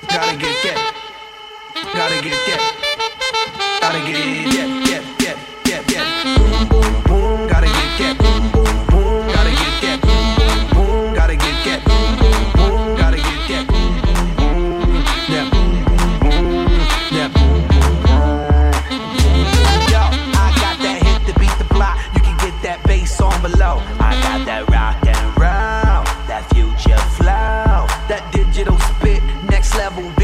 Gotta get that. Gotta get that. Gotta get that. Boom, boom, boom. Gotta get that. Boom, boom, boom. Gotta get that. Boom, boom, boom. Gotta get that. Boom, boom, boom. Gotta get that. Boom, boom, boom. Yeah, boom, boom, boom. Yeah, boom, boom, boom. Yo, I got that hit to beat the block. You can get that bass on below. I got that rock and roll, that future flow, that digital spit, next level.